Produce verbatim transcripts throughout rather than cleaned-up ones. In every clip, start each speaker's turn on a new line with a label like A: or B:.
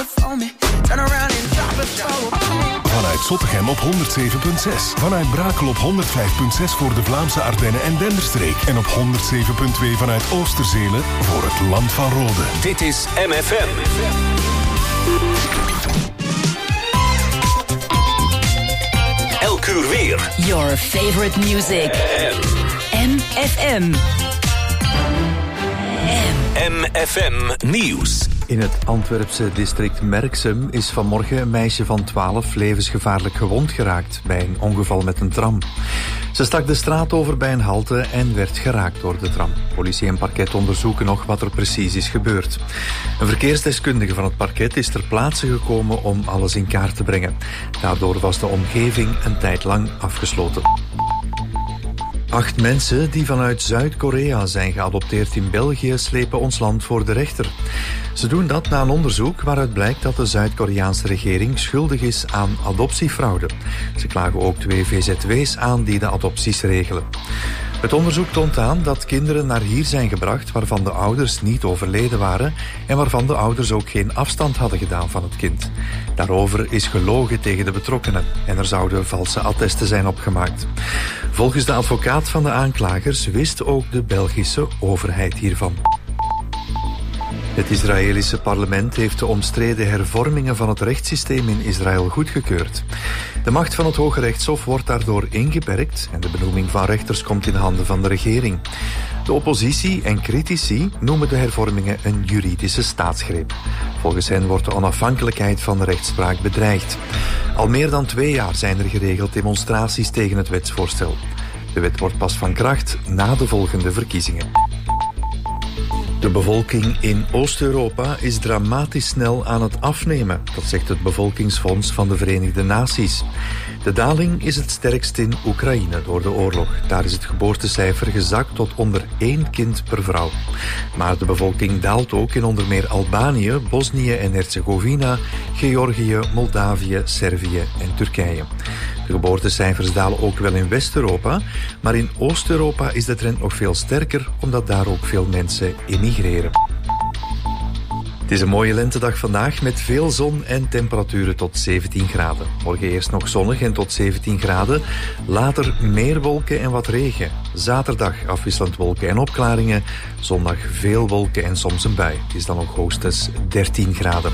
A: for me. Turn around and drop it for.
B: Vanuit Zottegem op honderd zeven komma zes. Vanuit Brakel op honderd vijf komma zes voor de Vlaamse Ardennen en Denderstreek. En op honderd zeven komma twee vanuit Oosterzele voor het Land van Rode.
C: Dit is M F M. Elk uur weer.
D: Your favorite music. M F M.
C: M F M Nieuws.
E: In het Antwerpse district Merksem is vanmorgen een meisje van twaalf levensgevaarlijk gewond geraakt bij een ongeval met een tram. Ze stak de straat over bij een halte en werd geraakt door de tram. Politie en parket onderzoeken nog wat er precies is gebeurd. Een verkeersdeskundige van het parket is ter plaatse gekomen om alles in kaart te brengen. Daardoor was de omgeving een tijd lang afgesloten. Acht mensen die vanuit Zuid-Korea zijn geadopteerd in België slepen ons land voor de rechter. Ze doen dat na een onderzoek waaruit blijkt dat de Zuid-Koreaanse regering schuldig is aan adoptiefraude. Ze klagen ook twee V Z W's aan die de adopties regelen. Het onderzoek toont aan dat kinderen naar hier zijn gebracht waarvan de ouders niet overleden waren en waarvan de ouders ook geen afstand hadden gedaan van het kind. Daarover is gelogen tegen de betrokkenen en er zouden valse attesten zijn opgemaakt. Volgens de advocaat van de aanklagers wist ook de Belgische overheid hiervan. Het Israëlische parlement heeft de omstreden hervormingen van het rechtssysteem in Israël goedgekeurd. De macht van het Hoge Rechtshof wordt daardoor ingeperkt en de benoeming van rechters komt in handen van de regering. De oppositie en critici noemen de hervormingen een juridische staatsgreep. Volgens hen wordt de onafhankelijkheid van de rechtspraak bedreigd. Al meer dan twee jaar zijn er geregeld demonstraties tegen het wetsvoorstel. De wet wordt pas van kracht na de volgende verkiezingen. De bevolking in Oost-Europa is dramatisch snel aan het afnemen. Dat zegt het Bevolkingsfonds van de Verenigde Naties. De daling is het sterkst in Oekraïne door de oorlog. Daar is het geboortecijfer gezakt tot onder één kind per vrouw. Maar de bevolking daalt ook in onder meer Albanië, Bosnië en Herzegovina, Georgië, Moldavië, Servië en Turkije. De geboortecijfers dalen ook wel in West-Europa, maar in Oost-Europa is de trend nog veel sterker, omdat daar ook veel mensen emigreren. Het is een mooie lentedag vandaag met veel zon en temperaturen tot zeventien graden. Morgen eerst nog zonnig en tot zeventien graden. Later meer wolken en wat regen. Zaterdag afwisselend wolken en opklaringen. Zondag veel wolken en soms een bui. Het is dan ook hoogstens dertien graden.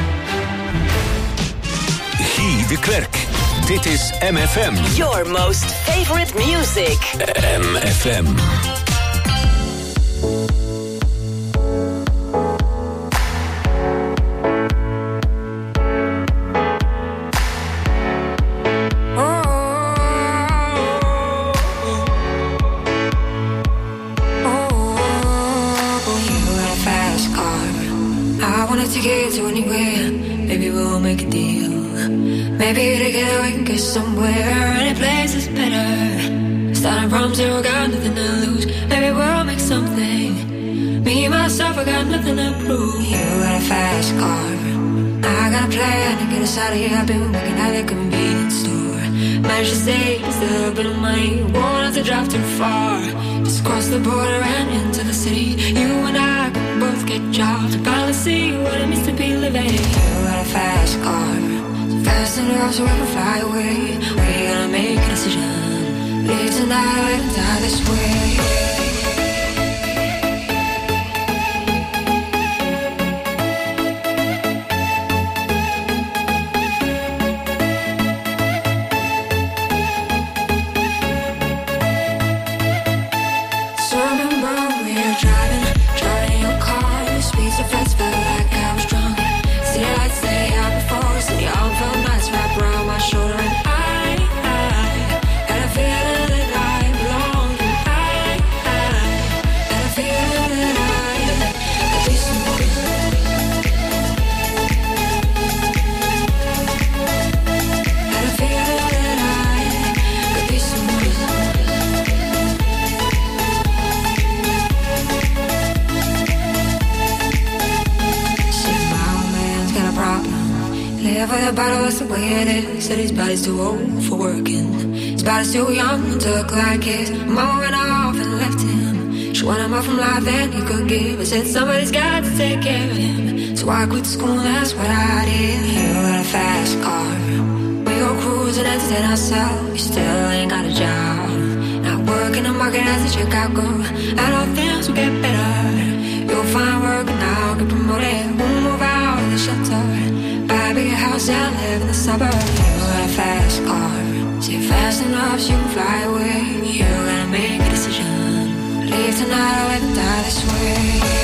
C: Guy de Klerk. Dit is M F M.
D: Your most favorite music.
C: M F M.
F: To get to anywhere, maybe we'll make a deal. Maybe together we can get somewhere. Any place is better. Starting from zero, got nothing to lose. Maybe we'll make something. Me, myself, I got nothing to prove. You got a fast car. I got a plan to get us out of here. I've been working at a convenience store. Managed to save just a little bit of money. Won't have to drive too far. Just cross the border and into the city. You and I can both get jobs and finally see what it means to be living. You got a fast car, so fast enough so we can fly away. We're gonna make a decision. Live tonight and die this way. For the bottle, that's the way it is. Said his body's too old for working. His body's too young and took like his. Mama went off and left him. She wanted more from life than he could give. I said somebody's got to take care of him. So So I quit school, that's what I did. You got a fast car. We go cruising, entertain ourselves. You still ain't got a job. Not working the market as a checkout girl. And all things will get better. You'll find work and I'll get promoted. We'll move out of the shelter. Buy a bigger house and live in the suburbs. You got a fast car. Say fast enough so you can fly away. You gotta make a decision. Leave tonight or live and die this way.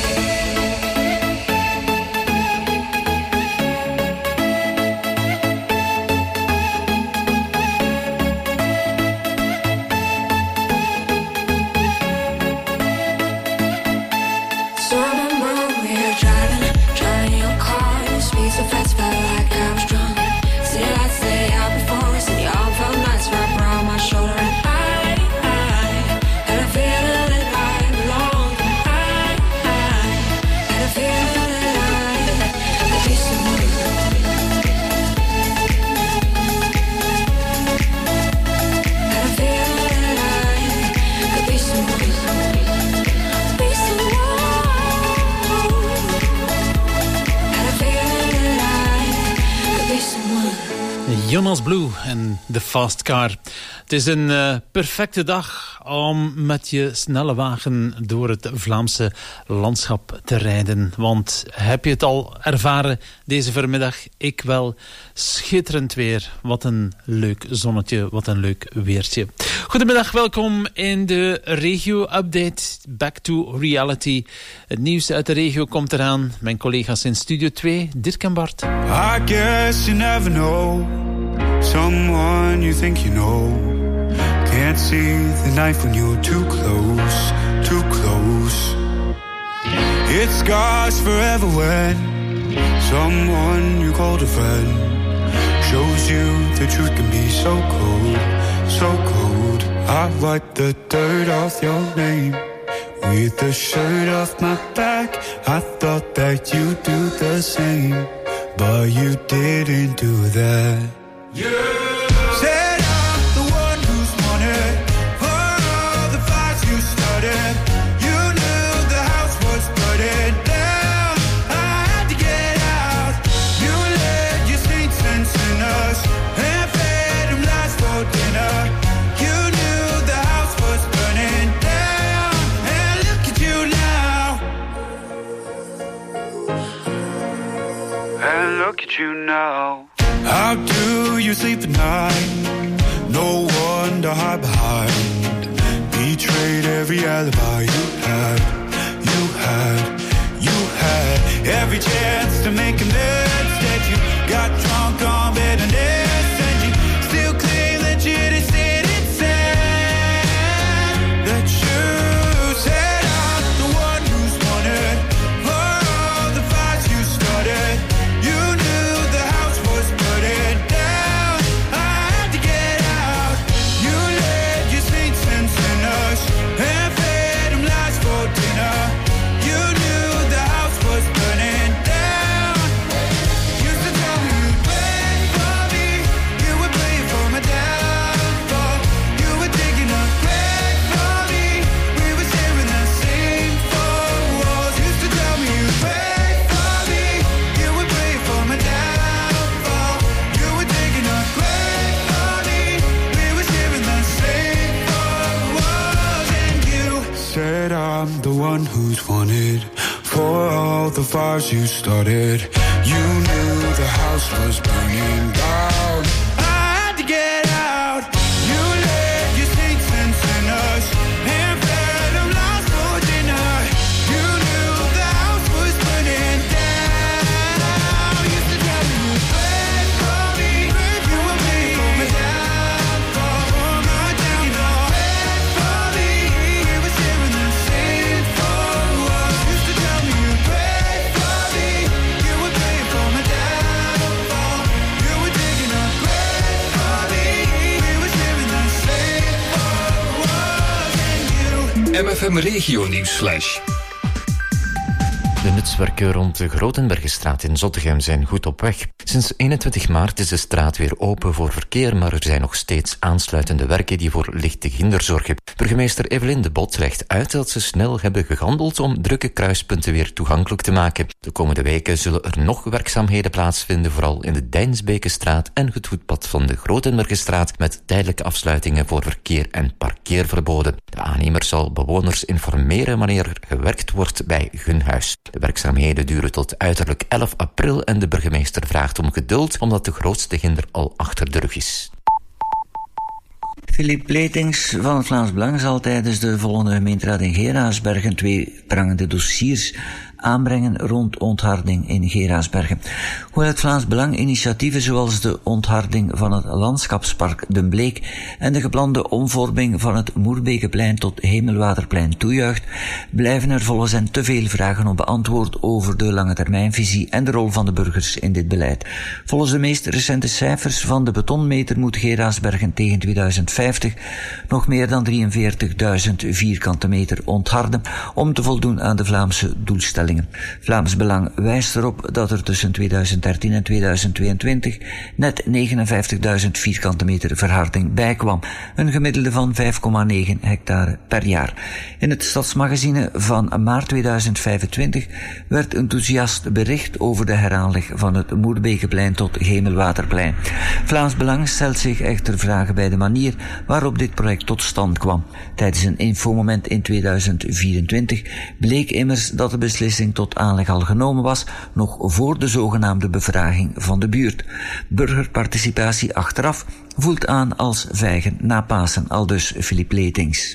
G: Jonas Blue en The Fast Car. Het is een uh, perfecte dag om met je snelle wagen door het Vlaamse landschap te rijden. Want heb je het al ervaren deze voormiddag? Ik wel. Schitterend weer. Wat een leuk zonnetje. Wat een leuk weertje. Goedemiddag, welkom in de regio-update. Back to reality. Het nieuws uit de regio komt eraan. Mijn collega's in Studio twee, Dirk en Bart.
H: I guess you never know someone you think you know. Can't see the knife when you're too close, too close. It scars forever when someone you called a friend shows you the truth can be so cold, so cold. I wipe the dirt off your name with the shirt off my back. I thought that you'd do the same, but you didn't do that. Yeah. Said I'm the one who's wanted for all the fights you started. You knew the house was burning down. I had to get out. You led your saints and sinners and fed them lies for dinner. You knew the house was burning down. And look at you now. And look at you now. How do you sleep at night? No one to hide behind. Betrayed every alibi you had, you had, you had. Every chance to make amends. Instead you got drunk on bitterness. And you still claim that you just didn't say that you said I'm the one who's wanted for all the fights you started. You knew the house was burning down. I had to get out. You led your saints and sinners and fed them lies for dinner. You knew the house was burning down. Used to tell me you'd pray for me. You would pray for my downfall. You were digging a grave for me. We were sharing the same four walls. Used to tell me you'd pray for me. You would pray for my downfall. You were digging a grave for me. We were sharing the same four walls. And you said I'm the one who's wanted for all the fires you started. You knew the house was burning down. I had to get out. You led your saints and sinners and fed them lies for dinner. You knew the house was burning down. Used to tell me you'd pray for me. You would pray for my downfall, for my downfall. Pray for me. We were sharing the same four walls. Used to tell me you'd pray for me. You would pray for my downfall. You were digging a grave for me. We were sharing the same four walls. And you
C: M F M Regio Nieuws Flash.
I: De nutswerken rond de Grotenbergenstraat in Zottegem zijn goed op weg. Sinds eenentwintig maart is de straat weer open voor verkeer, maar er zijn nog steeds aansluitende werken die voor lichte hinder zorgen. Burgemeester Evelien de Bot legt uit dat ze snel hebben gehandeld om drukke kruispunten weer toegankelijk te maken. De komende weken zullen er nog werkzaamheden plaatsvinden, vooral in de Dijnsbekenstraat en het voetpad van de Grotenbergenstraat, met tijdelijke afsluitingen voor verkeer en parkeerverboden. De aannemer zal bewoners informeren wanneer er gewerkt wordt bij hun huis. De werkzaamheden duren tot uiterlijk elf april en de burgemeester vraagt om geduld, omdat de grootste hinder al achter de rug is.
J: Philippe Leitings van het Vlaams Belang zal tijdens de volgende gemeenteraad in Geraardsbergen twee prangende dossiers aanbrengen rond ontharding in Geraardsbergen. Hoewel het Vlaams Belang initiatieven zoals de ontharding van het landschapspark Den Bleek en de geplande omvorming van het Moerbekeplein tot Hemelwaterplein toejuicht, blijven er volgens hen te veel vragen onbeantwoord over de lange termijnvisie en de rol van de burgers in dit beleid. Volgens de meest recente cijfers van de betonmeter moet Geraardsbergen tegen tweeduizend vijftig nog meer dan drieënveertigduizend vierkante meter ontharden om te voldoen aan de Vlaamse doelstelling. Vlaams Belang wijst erop dat er tussen tweeduizend dertien en tweeduizend tweeëntwintig net negenenvijftigduizend vierkante meter verharding bijkwam, een gemiddelde van vijf komma negen hectare per jaar. In het Stadsmagazine van maart tweeduizend vijfentwintig werd enthousiast bericht over de heraanleg van het Moerbekeplein tot Hemelwaterplein. Vlaams Belang stelt zich echter vragen bij de manier waarop dit project tot stand kwam. Tijdens een infomoment in tweeduizend vierentwintig bleek immers dat de beslissing tot aanleg al genomen was, nog voor de zogenaamde bevraging van de buurt. Burgerparticipatie achteraf voelt aan als vijgen na Pasen, aldus Philippe Leitings.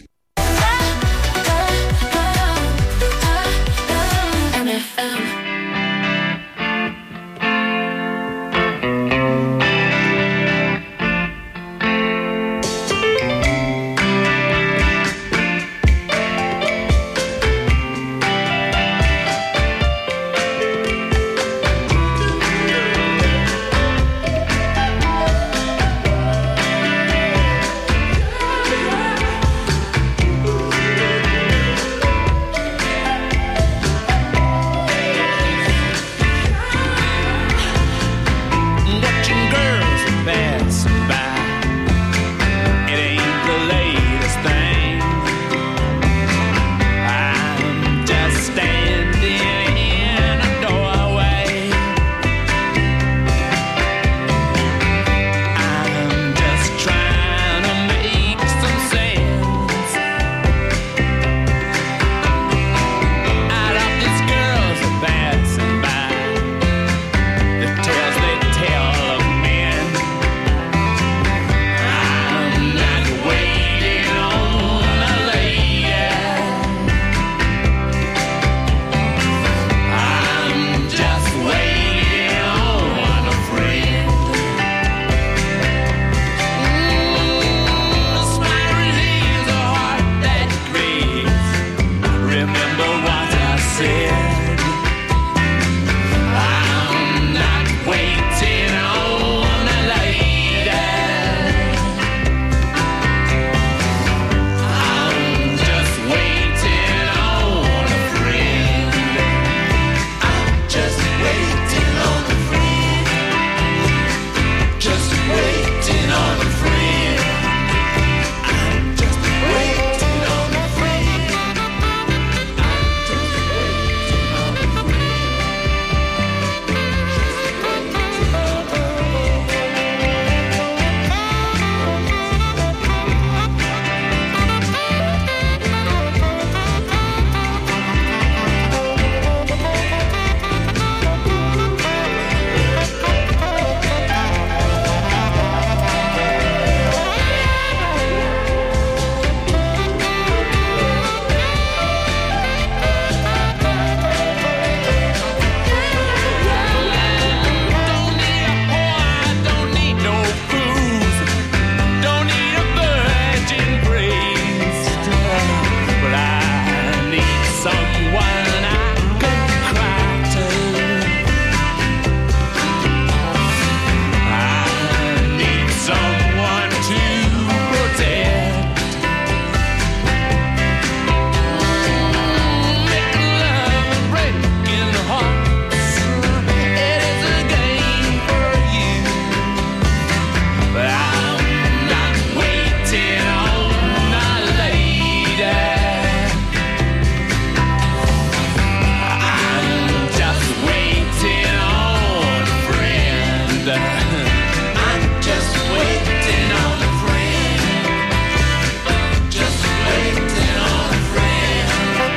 K: I'm just waiting on a friend. Just waiting on a friend.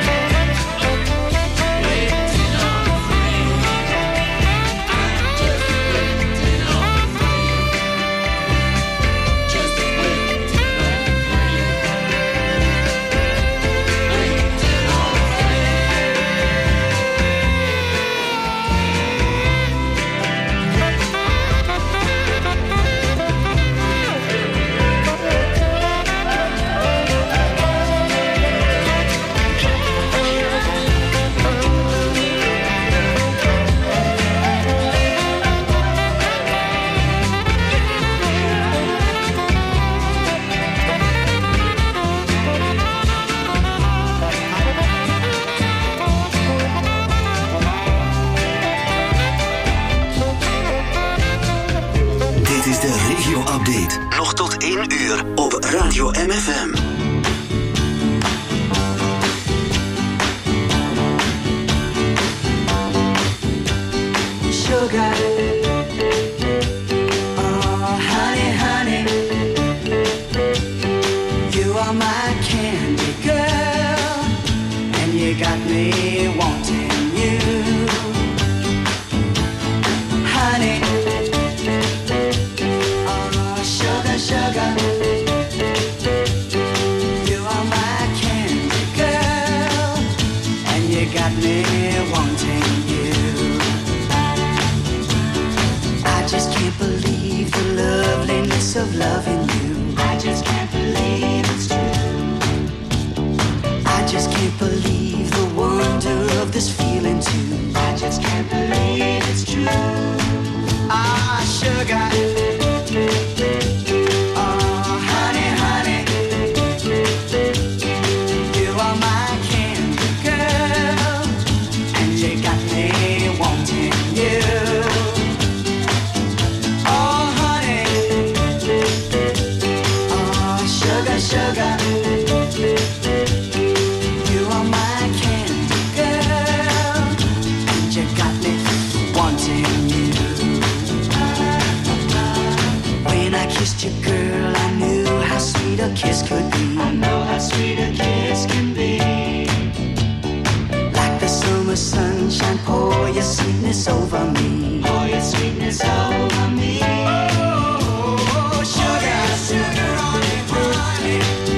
K: Waiting on a friend. I'm just waiting on a friend. Just waiting on a friend. Waiting on a
L: Dit is de regio-update. Nog tot één uur op Radio M F M.
A: Sugar, oh honey, honey, you are my candy girl, and you got me wanting you, honey. Oh sugar, sugar, you are my candy girl, and you got me wanting you. I just can't believe the loveliness of loving you. I just can't believe it's true. I just can't believe the wonder of this feeling too. I just can't believe it's true. Ah, sugar. Oh, honey, honey. You are my candy girl, and you got me wanting you. Sugar, you are my candy girl, and you got me wanting you. When I kissed you, girl, I knew how sweet a kiss could be. I know how sweet a kiss can be. Like the summer sunshine, pour your sweetness over me. Pour your sweetness over me. Oh, sugar, sugar on it, honey.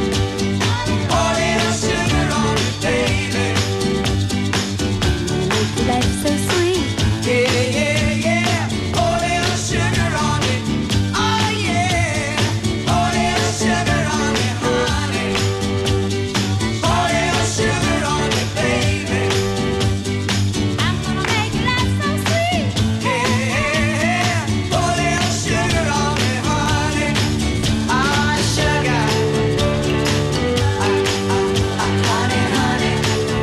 F: Life's so sweet.
A: Yeah, yeah, yeah. Pour a little sugar on it. Oh, yeah. Pour a little sugar on it, honey. Pour a little sugar on it, baby.
F: I'm gonna make life so sweet.
A: Yeah, yeah. Pour a little sugar on it, honey. Ah, sugar. Ah, ah, ah, honey, honey.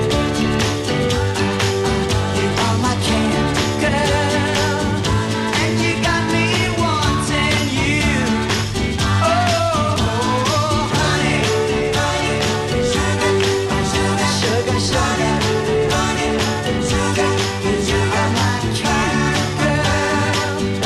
A: You are my candy girl, and you got me wanting you. Oh, honey, honey, sugar, sugar, sugar, sugar, honey, sugar, you are my candy girl.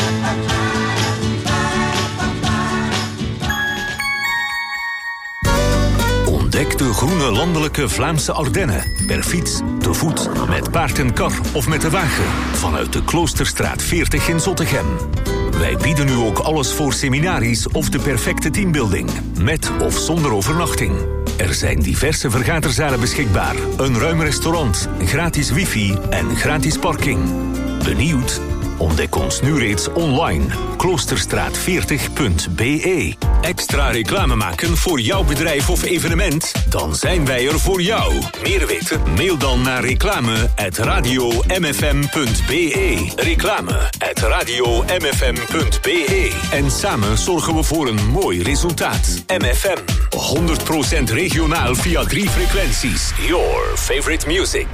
C: Ontdek de groene landelijke Vlaamse Ardennen. Per fiets, te voet, met paard en kar of met de wagen. Vanuit de Kloosterstraat veertig in Zottegem. Wij bieden nu ook alles voor seminaries of de perfecte teambuilding. Met of zonder overnachting. Er zijn diverse vergaderzalen beschikbaar. Een ruim restaurant, gratis wifi en gratis parking. Benieuwd? Ontdek ons nu reeds online. kloosterstraat veertig punt b e. Extra reclame maken voor jouw bedrijf of evenement? Dan zijn wij er voor jou. Meer weten? Mail dan naar reclame at radio m f m punt b e. Reclame at radio m f m punt b e. En samen zorgen we voor een mooi resultaat. M F M. honderd procent regionaal via drie frequenties. Your favorite music.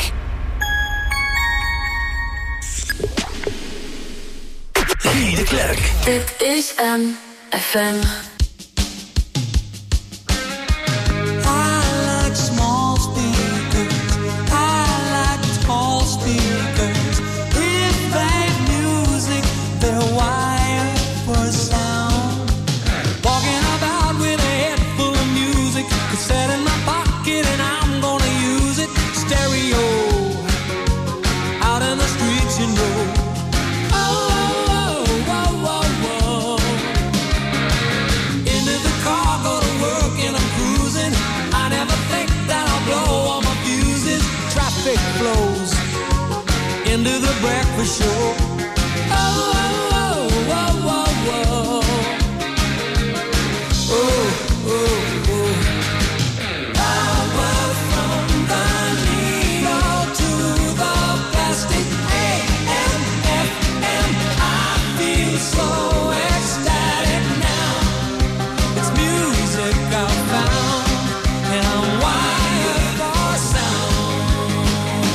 L: Guy de Klerk.
F: Dit is M F M.
K: Why? for sure. Oh, oh, oh, oh, oh, oh. Oh, oh, oh. Power from the needle to the plastic. A M F M, I feel so ecstatic now. It's music I found, and I'm wired for sound.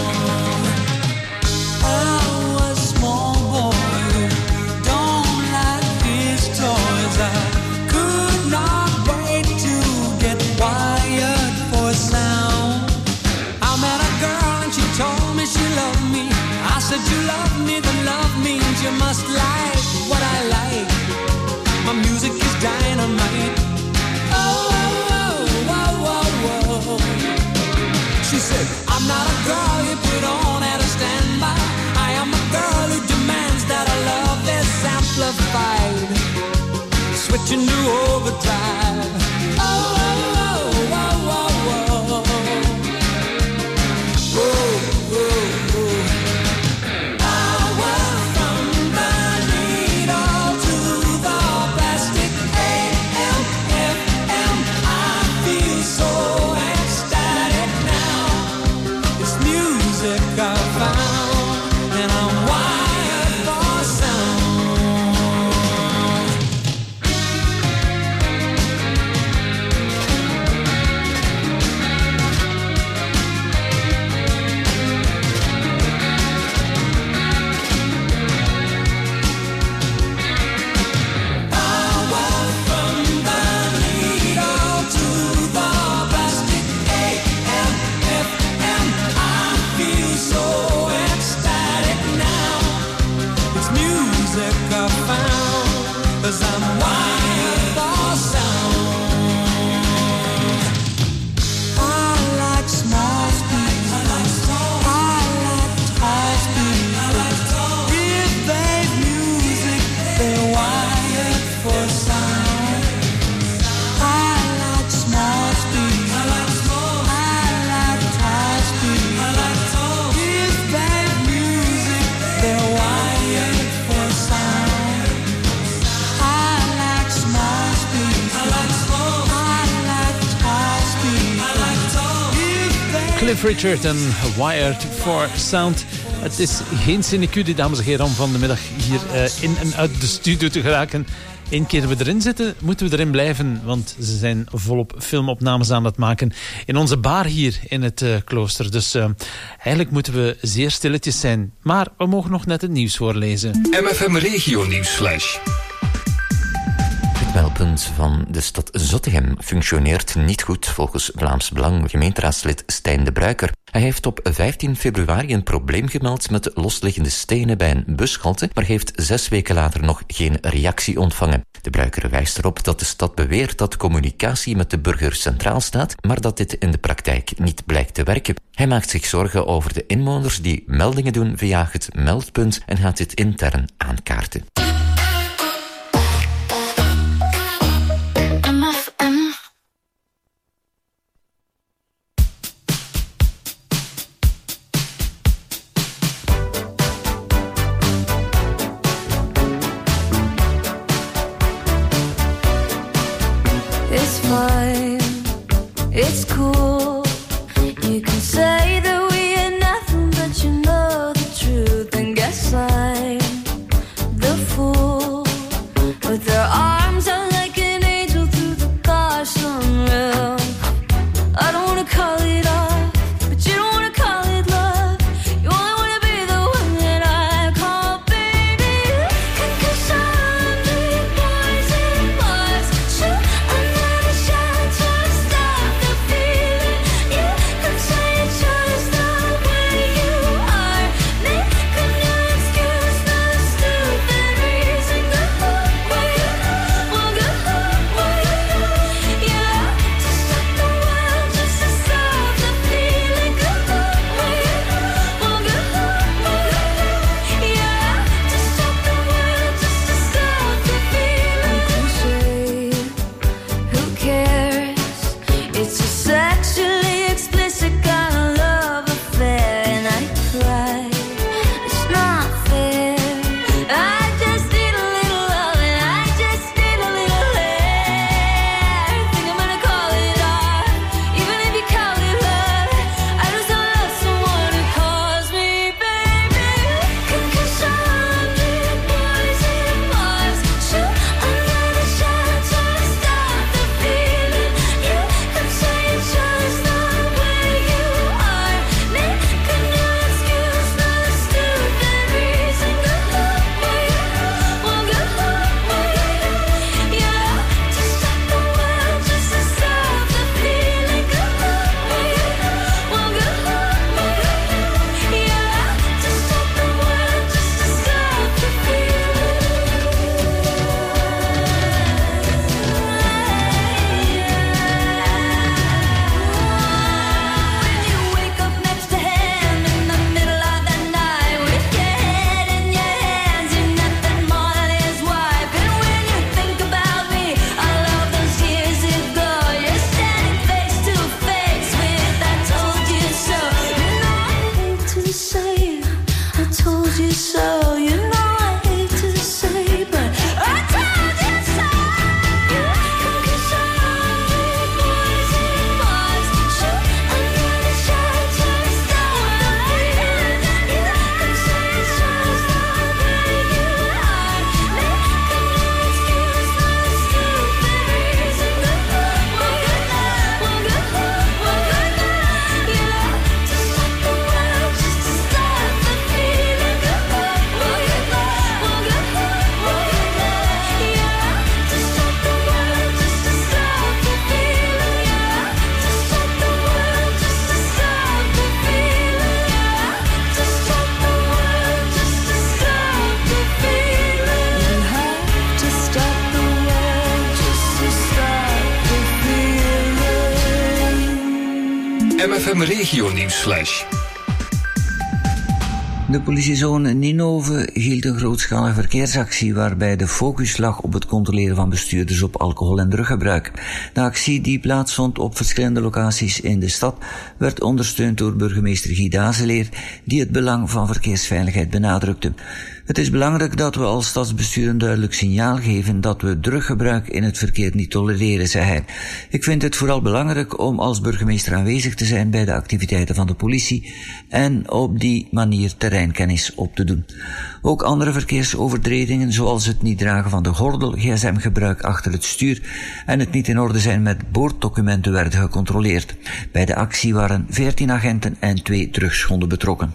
K: I was a small boy who don't like his toys. I could not wait to get wired for sound. I met a girl and she told me she loved me. I said, you love me, then love means you must like what I like. My music is dynamite. Oh, oh, oh, oh, oh, oh. She said, I'm not a girl you put on at a standby. I am a girl who demands that our love is amplified. Switching to overdrive. Oh, oh, oh, oh, oh, oh. Oh, oh, oh. Power from the needle to the plastic. A M F M, I feel so ecstatic now. It's music I found, and I'm wired for sound. Power from the needle to the plastic. A M F M, I feel so ecstatic now. It's music I found, 'cause I'm wired for sound. I like small speed. I like tall speed. If they've music, they're wired for sound. I like small speed. I like tall speed. If they've music, they're wired for sound. I like small speed. I like tall speed. If they
G: Cliff Richard en Wired for Sound. Het is geen sinecure, dames en heren, om van de middag hier uh, in en uit de studio te geraken. Eén keer we erin zitten, moeten we erin blijven. Want ze zijn volop filmopnames aan het maken in onze bar hier in het uh, klooster. Dus uh, eigenlijk moeten we zeer stilletjes zijn. Maar we mogen nog net het nieuws voorlezen.
B: M F M Regio Nieuwsflash.
I: Het meldpunt van de stad Zottegem functioneert niet goed volgens Vlaams Belang gemeenteraadslid Stijn de Bruiker. Hij heeft op vijftien februari een probleem gemeld met losliggende stenen bij een bushalte, maar heeft zes weken later nog geen reactie ontvangen. De Bruiker wijst erop dat de stad beweert dat communicatie met de burger centraal staat, maar dat dit in de praktijk niet blijkt te werken. Hij maakt zich zorgen over de inwoners die meldingen doen via het meldpunt en gaat dit intern aankaarten.
F: It's fine, it's cool. You can say that we are nothing, but you know the truth. And guess I'm the fool with their arms out like an angel through the gosh unreal. I don't wanna call it off, but you don't wanna call it love. You only wanna be the one that I call baby. Cause I'm the boys and boys. Shoot another shot to stop the feeling. You could say it's just the way you are. Make a new excuse, no stupid reason. Go away.
M: M F M Regio Nieuwsflash.
J: De politiezone Ninove hield een grootschalige verkeersactie waarbij de focus lag op het controleren van bestuurders op alcohol- en druggebruik. De actie die plaatsvond op verschillende locaties in de stad werd ondersteund door burgemeester Guy Dazeleer, die het belang van verkeersveiligheid benadrukte. Het is belangrijk dat we als stadsbestuur een duidelijk signaal geven dat we druggebruik in het verkeer niet tolereren, zei hij. Ik vind het vooral belangrijk om als burgemeester aanwezig te zijn bij de activiteiten van de politie en op die manier terreinkennis op te doen. Ook andere verkeersovertredingen, zoals het niet dragen van de gordel, gsm-gebruik achter het stuur en het niet in orde zijn met boorddocumenten, werden gecontroleerd. Bij de actie waren veertien agenten en twee drugshonden betrokken.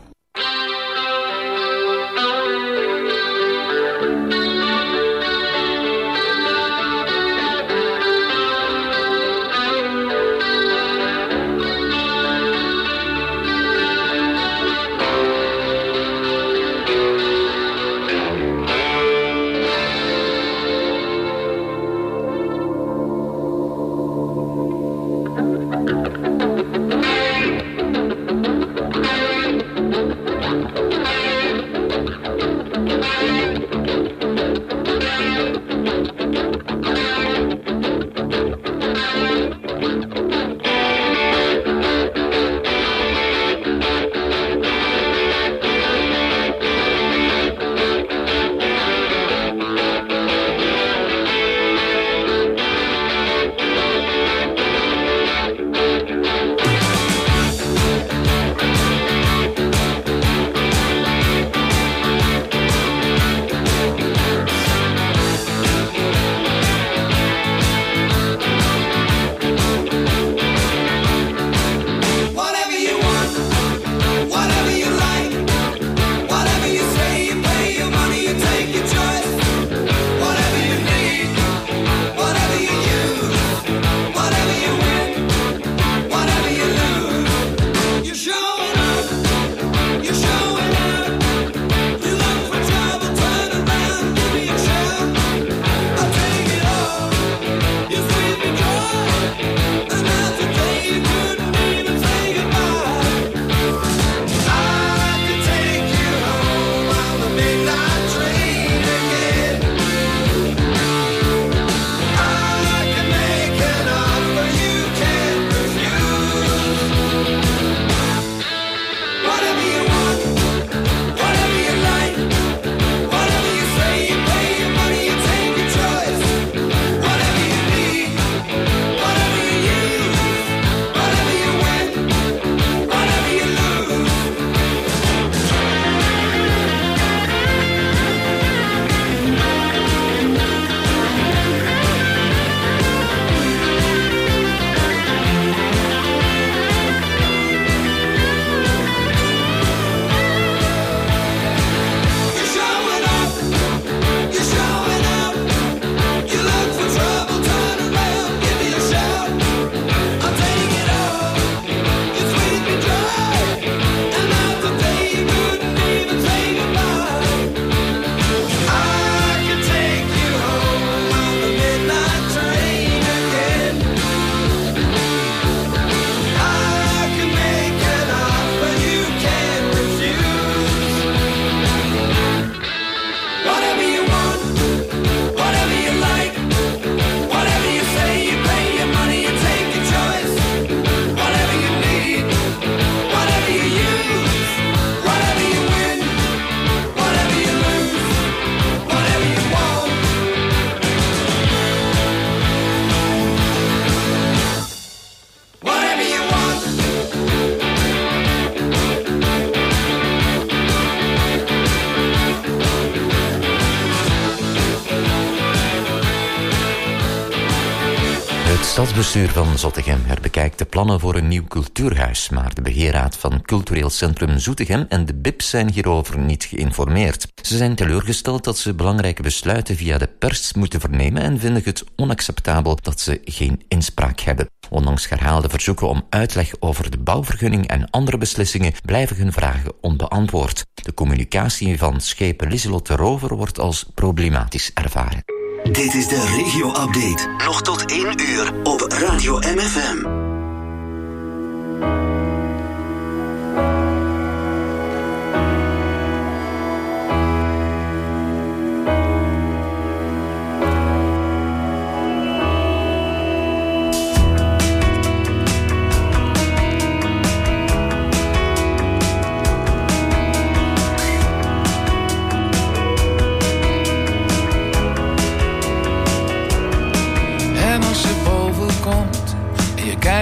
I: Het stadsbestuur van Zottegem herbekijkt de plannen voor een nieuw cultuurhuis, maar de beheerraad van Cultureel Centrum Zoetegem en de B I P zijn hierover niet geïnformeerd. Ze zijn teleurgesteld dat ze belangrijke besluiten via de pers moeten vernemen en vinden het onacceptabel dat ze geen inspraak hebben. Ondanks herhaalde verzoeken om uitleg over de bouwvergunning en andere beslissingen blijven hun vragen onbeantwoord. De communicatie van schepen Lieselot de Rover wordt als problematisch ervaren.
L: Dit is de regio-update. Nog tot één uur op Radio M F M.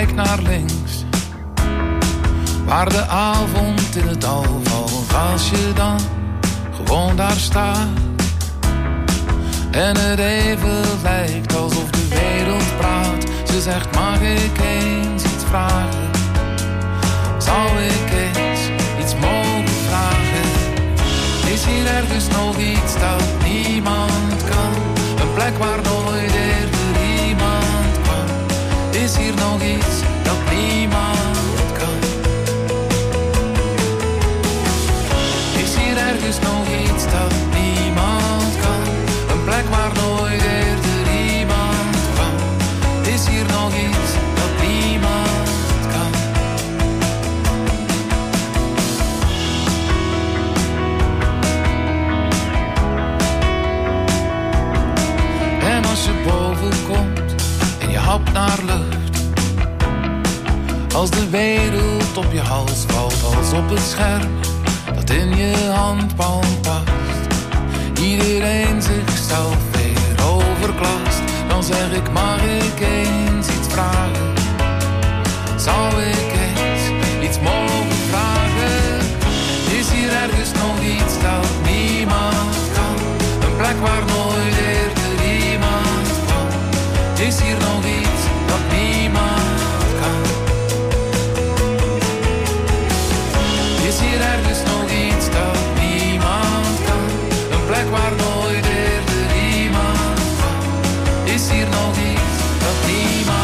N: kijk naar links, waar de avond in het dal valt. Als je dan gewoon daar staat en het even lijkt alsof de wereld praat. Ze zegt, mag ik eens iets vragen? Zou ik eens iets mogen vragen? Is hier ergens nog iets dat niemand kan? Een plek waar nooit eerder iemand kwam. Is hier nog iets dat niemand kan? Is hier ergens nog iets dat niemand kan? Een plek waar nooit eerder iemand kwam. Is hier nog iets dat niemand kan? En als je boven komt en je hapt naar lucht, als de wereld op je hals valt als op het scherm dat in je handpalm past, iedereen zichzelf weer overklast, dan zeg ik, mag ik eens iets vragen? Zou ik eens iets mogen vragen? Is hier ergens nog iets dat niemand kan? Een plek waar nooit eerder iemand kwam. Is hier nog iets dat niemand kan? Is hier ergens nog iets dat niemand kan? Een plek waar nooit eerder iemand kwam. Is hier nog iets dat niemand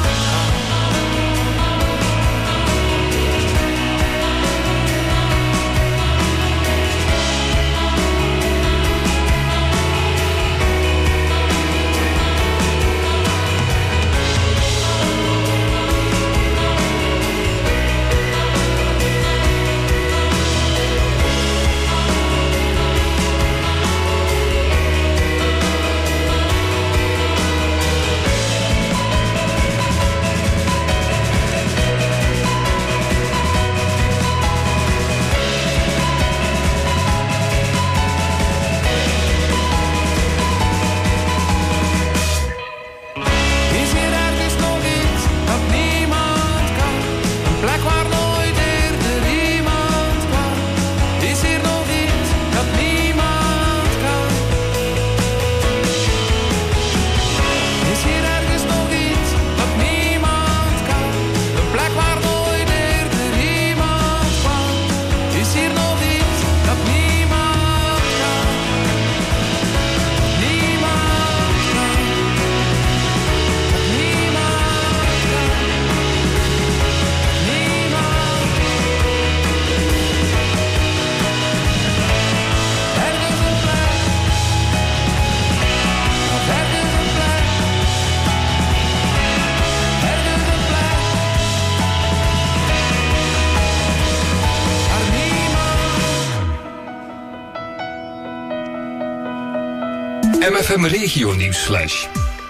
M: M F M Regio Nieuwsflash.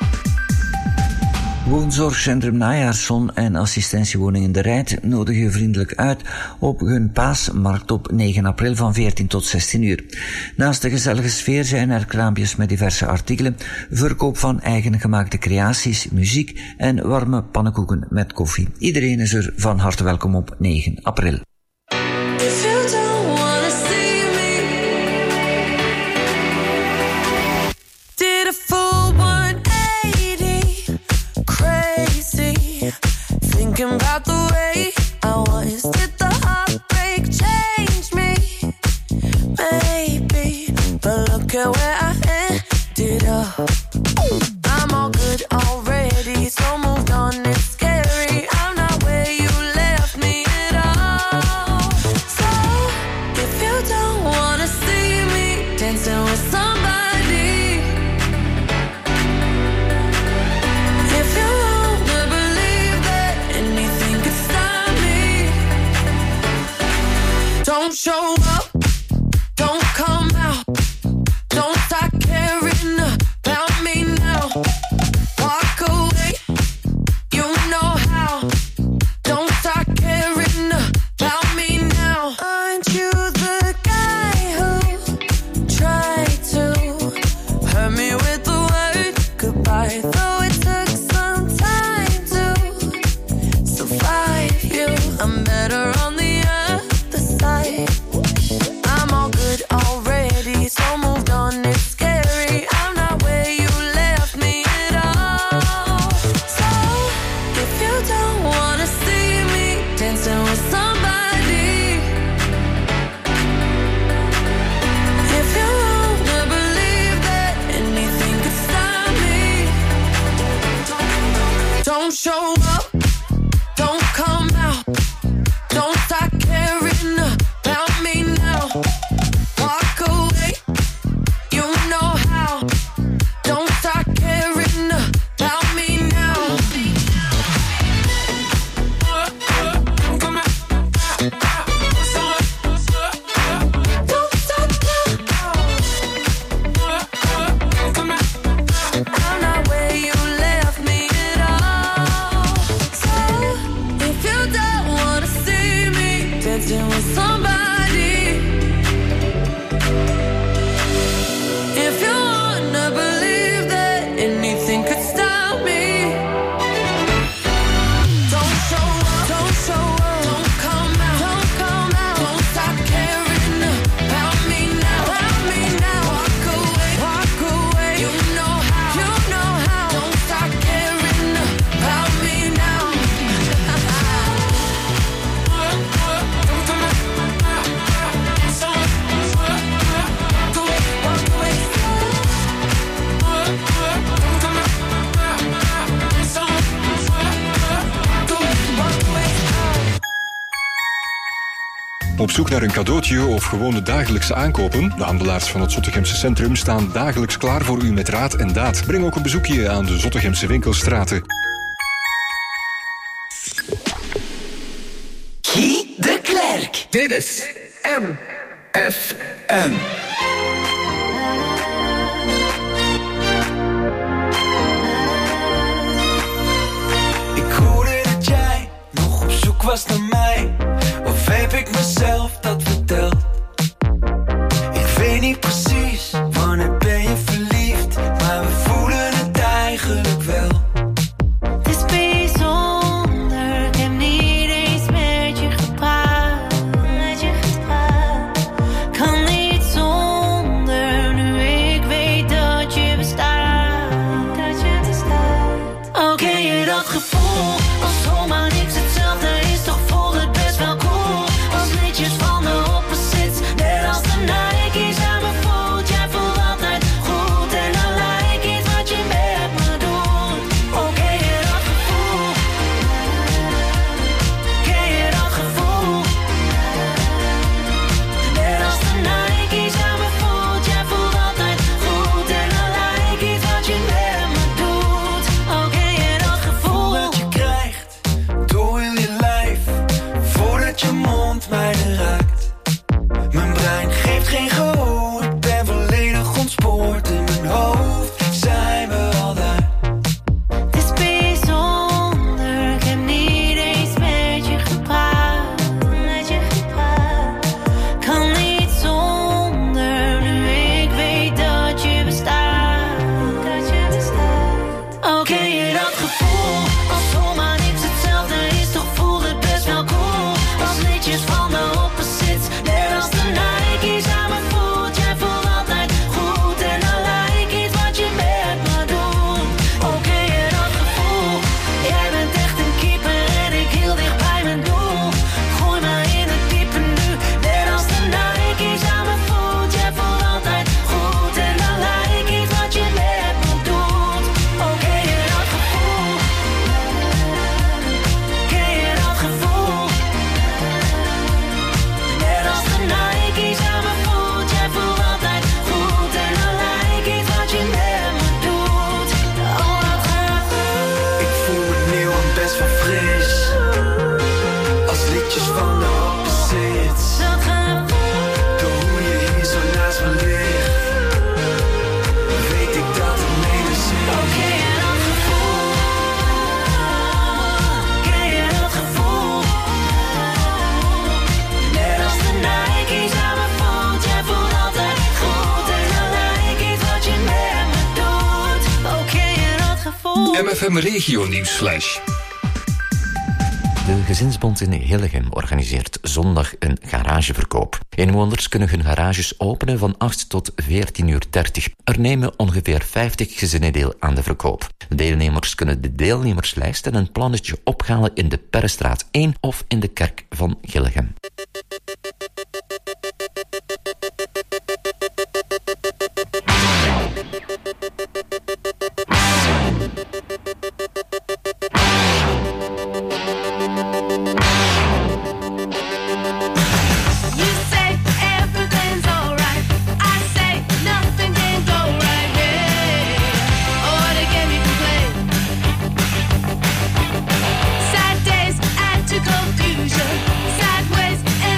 J: Woonzorgcentrum Najaarszon en assistentiewoningen De Rijt nodigen vriendelijk uit op hun paasmarkt op negen april van veertien tot zestien uur. Naast de gezellige sfeer zijn er kraampjes met diverse artikelen, verkoop van eigen gemaakte creaties, muziek en warme pannenkoeken met koffie. Iedereen is er van harte welkom op negen april.
O: Thinking about the way I was, did the heartbreak change me? Maybe, but look at where I ended up. I'm all good already, so moved on, it's scary. I'm not where you left me at all. So, if you don't wanna see me dancing with somebody, if you wanna believe that anything could stop me, don't show up, don't come out, don't start caring about me now. Walk away, you know how. Don't start caring about me now. Aren't you the guy who tried to hurt me with the word goodbye? Though it took some time to
P: Op zoek naar een cadeautje of gewone dagelijkse aankopen? De handelaars van het Zottegemse centrum staan dagelijks klaar voor u met raad en daad. Breng ook een bezoekje aan de Zottegemse winkelstraten.
L: Guy de Klerk.
M: Dit is M F M.
K: Ik hoorde dat jij nog op zoek was naar mij. Of heb ik mezelf dat verteld? Ik weet niet precies wanneer ben je verliefd, maar we voelen het eigenlijk wel.
Q: Het is bijzonder, ik heb niet eens met je gepraat. Met je gepraat. Kan niet zonder, nu ik weet dat je bestaat. Dat je bestaat. Oh, ken je dat gevoel? Als zomaar niks hetzelfde is, toch voelt het best wel cool. Als liedjes van de opposites, net als de Nike's aan me voelt. Jij voelt altijd goed en dan lijkt iets wat je met me doet. Oh, ken je dat gevoel? Ken je dat gevoel? Net als de Nike's aan me voelt. Jij voelt altijd goed en dan lijkt iets wat je met me doet. Oh, ken je dat gevoel?
K: Dat je krijgt door heel je lijf, voordat je mond mij raakt. Mijn brein geeft geen gehoor, ik ben volledig ontspoord. In mijn hoofd zijn we al daar.
Q: Het is bijzonder, ik heb niet eens met je gepraat. Met je gepraat. Kan niet zonder, nu ik weet dat je bestaat. Dat je bestaat. Oh, ken je dat gevoel? Als zomaar niks hetzelfde is, toch voelt het best wel cool. Als liedjes van de opposites, net als de Nike's aan me voelt. Jij voelt altijd goed en dan lijkt iets wat je met me doet. Oh, ken je dat gevoel? Jij bent echt een keeper en ik heel dicht bij mijn doel. Gooi me in het diepe nu, net als de Nike's aan me voelt. Jij voelt altijd goed en dan lijkt iets wat je met me doet. Oh, ken je dat gevoel? Ken je dat gevoel? Net als de Nike's aan me voelt. Jij voelt altijd goed en dan lijkt iets wat je met me doet. Oh, dat gaat goed.
K: Ik voel me nieuw en best wel fris, als liedjes van de opposites.
Q: Dat gaat goed.
K: Door hoe je hier zo naast me ligt, weet ik dat het mede zit.
Q: Oh, ken je dat gevoel? Ken je dat gevoel? Net als de Nike's aan me voelt. Jij voelt altijd goed en dan lijkt iets wat je met me doet. Oh, ken je dat gevoel?
M: M F M Regio Nieuwsflash.
I: De Gezinsbond in Hillegem organiseert zondag een garageverkoop. Inwoners kunnen hun garages openen van acht tot veertien uur dertig. Er nemen ongeveer vijftig gezinnen deel aan de verkoop. De deelnemers kunnen de deelnemerslijst en een plannetje ophalen in de Perrestraat één of in de kerk van Hillegem.
Q: You say everything's alright. I say nothing can go right. Hey, oh, they get me complain. Sad days add to confusion. Sideways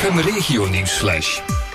M: F M Regio Nieuwsflash.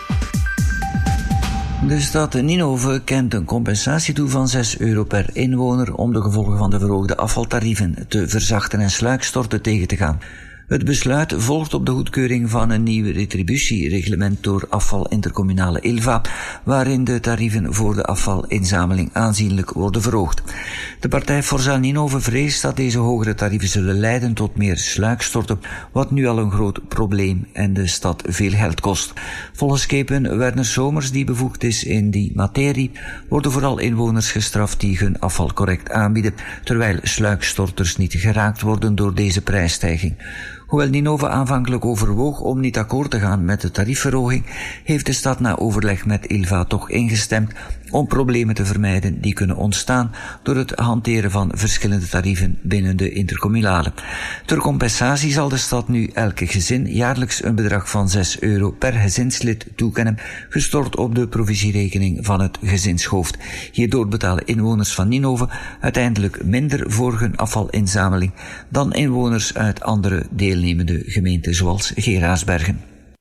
J: De stad Ninove kent een compensatie toe van zes euro per inwoner om de gevolgen van de verhoogde afvaltarieven te verzachten en sluikstorten tegen te gaan. Het besluit volgt op de goedkeuring van een nieuw retributiereglement door Afval Intercommunale Ilva, waarin de tarieven voor de afvalinzameling aanzienlijk worden verhoogd. De partij Forza Ninove vreest dat deze hogere tarieven zullen leiden tot meer sluikstorten, wat nu al een groot probleem en de stad veel geld kost. Volgens Kepen Werner Somers, die bevoegd is in die materie, worden vooral inwoners gestraft die hun afval correct aanbieden, terwijl sluikstorters niet geraakt worden door deze prijsstijging. Hoewel Ninove aanvankelijk overwoog om niet akkoord te gaan met de tariefverhoging, heeft de stad na overleg met Ilva toch ingestemd om problemen te vermijden die kunnen ontstaan door het hanteren van verschillende tarieven binnen de intercommunale. Ter compensatie zal de stad nu elke gezin jaarlijks een bedrag van zes euro per gezinslid toekennen, gestort op de provisierekening van het gezinshoofd. Hierdoor betalen inwoners van Ninove uiteindelijk minder voor hun afvalinzameling dan inwoners uit andere deelnemende gemeenten zoals Geraardsbergen.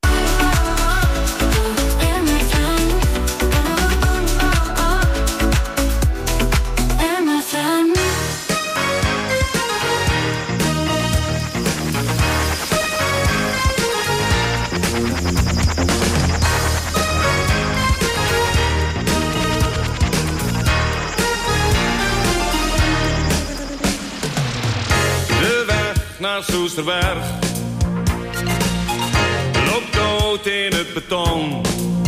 R: Soesterberg loopt dood in het beton.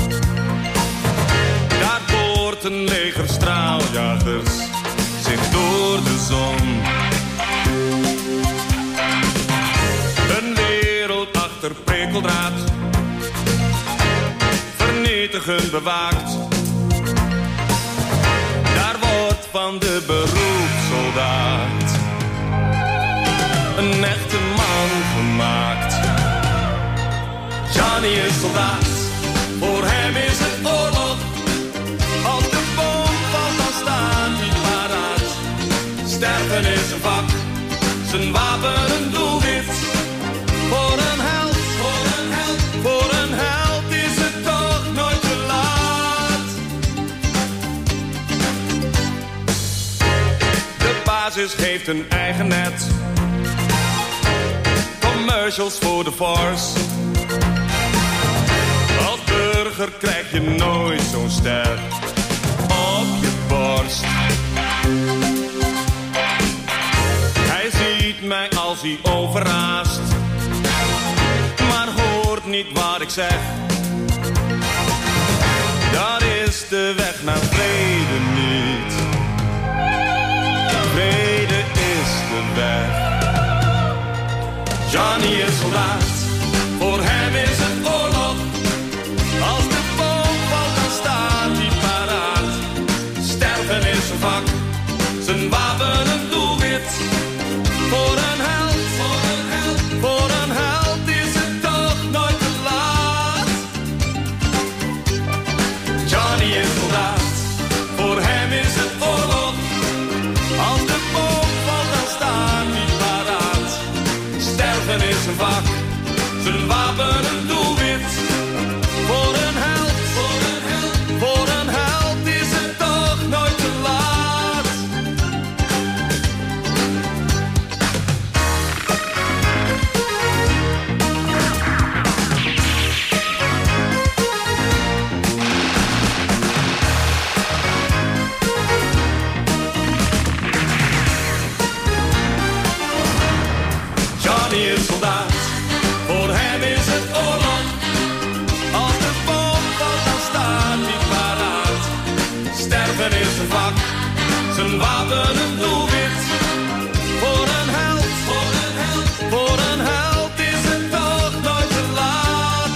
R: Daar boort een leger straaljagers zich door de zon. Een wereld achter prikkeldraad, vernietigend bewaakt. Daar wordt van de beroepssoldaat een echte man gemaakt. Johnny is soldaat, voor hem is het oorlog. Als de bom valt, dan staat hij paraat. Sterven is een vak, zijn wapen een doelwit. Voor een held, voor een held, voor een held is het toch nooit te laat. De basis heeft een eigen net, commercials voor de Force. Als burger krijg je nooit zo'n ster op je borst. Hij ziet mij als hij overraast, maar hoort niet wat ik zeg. Dat is de weg naar vrede niet. Vrede is de weg. Johnny is soldaat, voor hem is het oorlog. Als de bom valt, dan staat hij paraat. Sterven is zijn vak, zijn wapen een doelwit. Voor een held, voor een held, voor een held is het toch nooit te laat. Johnny is soldaat, voor hem is het oorlog. Als de bom valt, dan staat hij paraat. Sterven is een vak, zijn wapen een doelwit. Voor een held, voor een held, voor een held is het toch nooit te laat. Johnny is soldaat, voor hem is het oorlog. Als de bom valt, dan staat hij paraat. Sterven is een vak, zijn wapen een doelwit. Voor een held, voor een held, voor een held is het toch nooit te laat.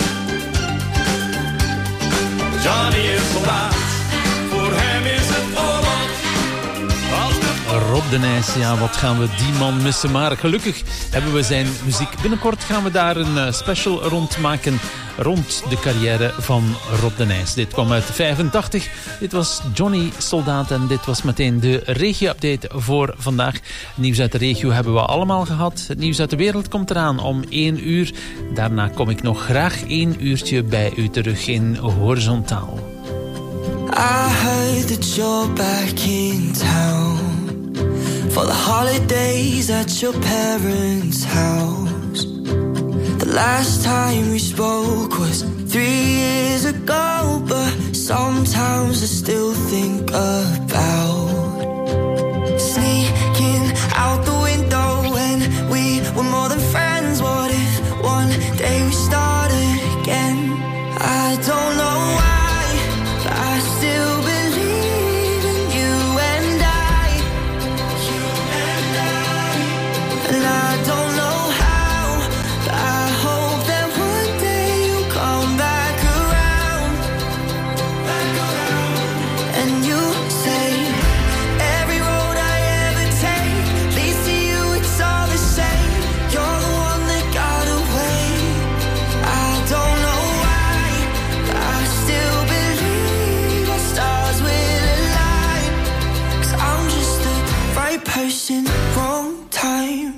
R: Johnny is soldaat, voor hem is het oorlog. Als de
G: Rob de Nijs, ja, wat gaan we die man missen. Maar gelukkig hebben we zijn muziek. Binnenkort gaan we daar een uh, special rond maken rond de carrière van Rob de Nijs. Dit kwam uit vijfentachtig. Dit was Johnny Soldaat en dit was meteen de regio-update voor vandaag. Nieuws uit de regio hebben we allemaal gehad. Het nieuws uit de wereld komt eraan om één uur. Daarna kom ik nog graag één uurtje bij u terug in Horizontaal.
A: I heard that you're back in town for the holidays at your parents' house. The last time we spoke was three years ago, but sometimes I still think about sneaking out the window when we were more than friends. What if one day we started again? I don't know why, but I still believe in you and I, you and I, and I don't know how, but I hope that one day you'll come back around, back around. And you say every road I ever take leads to you, it's all the same. You're the one that got away. I don't know why, but I still believe our stars will align. 'Cause I'm just the right person, wrong time.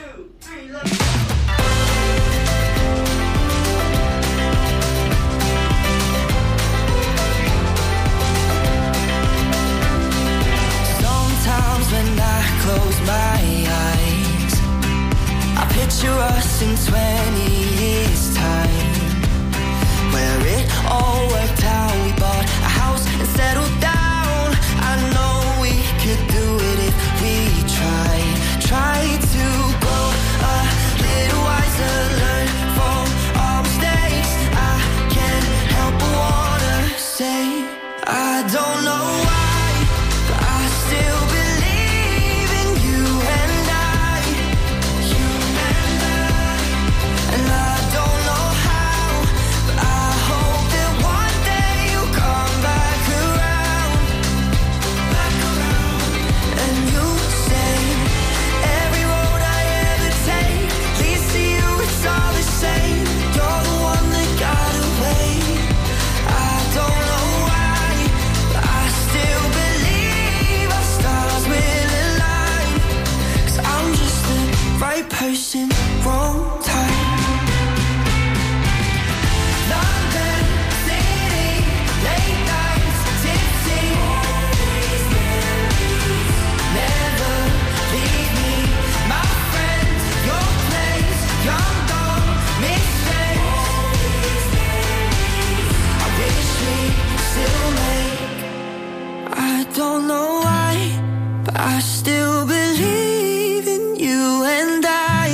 A: Sometimes when I close my eyes, I picture us in twenty years time, where it all worked out. We bought a house and settled down. I know we could do it if we tried. Try to grow a little wiser, learn from our mistakes. I can't help but wanna say I don't know why, but I still believe in you and I, you and I, and I don't know how, but I hope that one day you'll come back around, back around. And you say every road I ever take leads to you, it's all the same. You're the one that got away. I don't know why, but I still believe our stars will align. 'Cause I'm just the right person, wrong time. London City, late nights, tipsy. Never leave me, my friend, your place, young dog, mistakes. I wish we still make. I don't know why, but I still believe in you and I.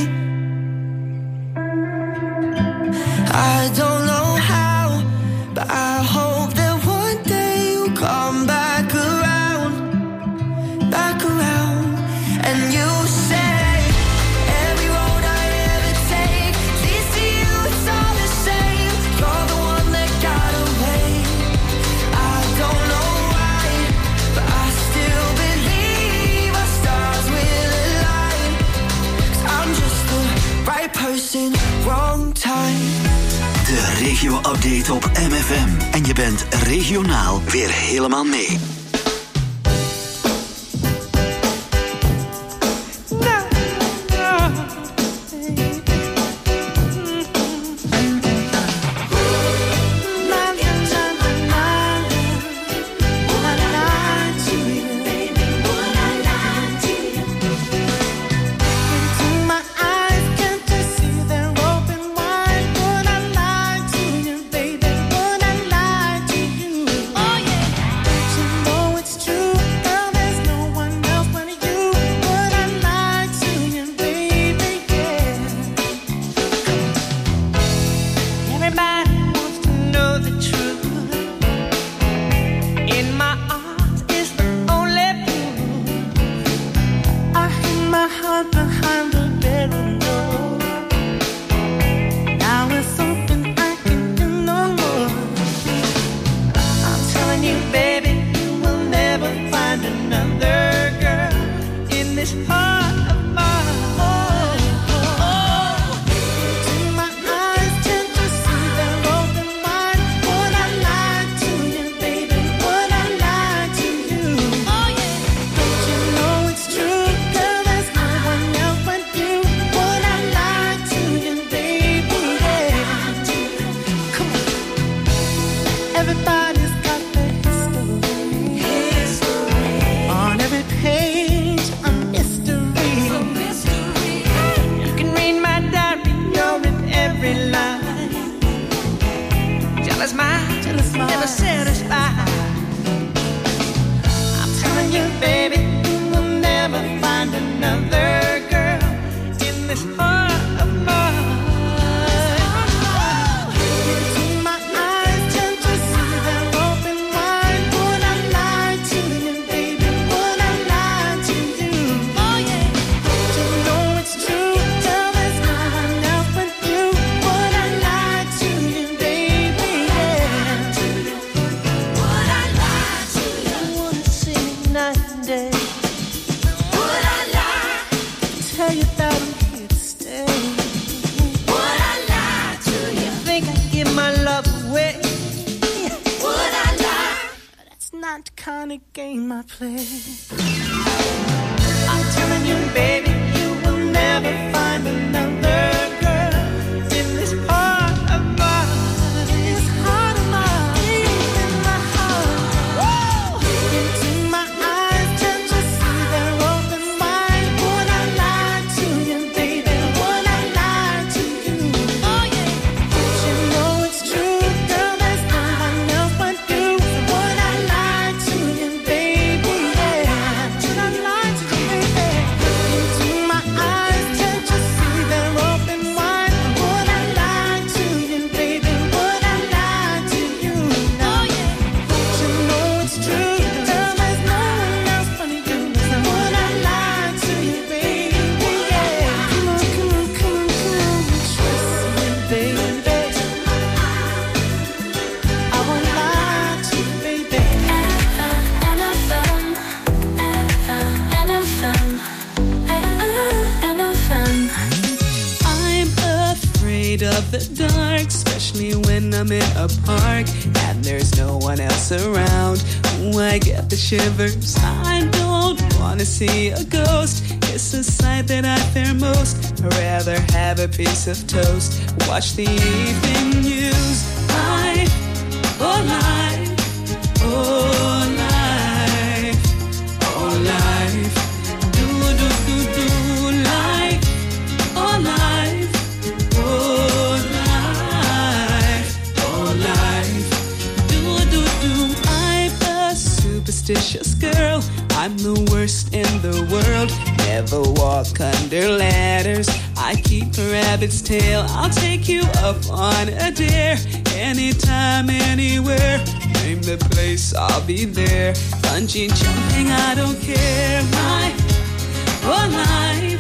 A: I don't know how, but I hope that one day you'll come back around, back around. And you say every road I ever take leads to you, it's all the same. You're the one that got away. I don't know why, but I still believe our stars will align. 'Cause I'm just the right person, wrong time.
L: De regio-update op M F M. En je bent regionaal weer helemaal mee.
Q: My eyes can't you see they're open wide? Would I lie to you, baby? Would I lie to you? Oh yeah.
K: night and day. Would I lie? Tell you that I'm here to stay. Would I lie to you? Think I give my love away? Would I lie? That's not the kind of game I play. I'm telling you, baby, you will never find another girl in this heart of mine. This heart of mine, in my heart. Woo! Into my eyes, can't you see they're open wide? Would I lie to you, baby? Would I lie to you? Oh yeah. Don't you know it's true, girl? There's no one else but you. So would I lie to you, baby? Yeah. Would I lie to you, baby? Into my eyes, can't you see they're open wide? Would I lie to you, baby? Would I lie to you? Oh yeah. Don't you know it's true, girl? There's no one else but you. So would I lie to you, baby? Yeah. Come on, come on, come on, come on. Trust me, baby. I won't lie to you, baby. I'm afraid of the dark, especially when I'm in a park and there's no one else around. Ooh, I get the shivers. I don't wanna see a ghost. It's the sight that I fear most. I'd rather have a piece of toast. Watch the evening news. Life, oh life, oh life, oh life. Do do do do life, oh life, oh life, oh life. Do do do. I'm a superstitious girl. I'm the worst in the world. Never walk under ladders. I keep a rabbit's tail. I'll take you up on a dare. Anytime, anywhere. Name the place, I'll be there. Bungee jumping, I don't care. My, oh life,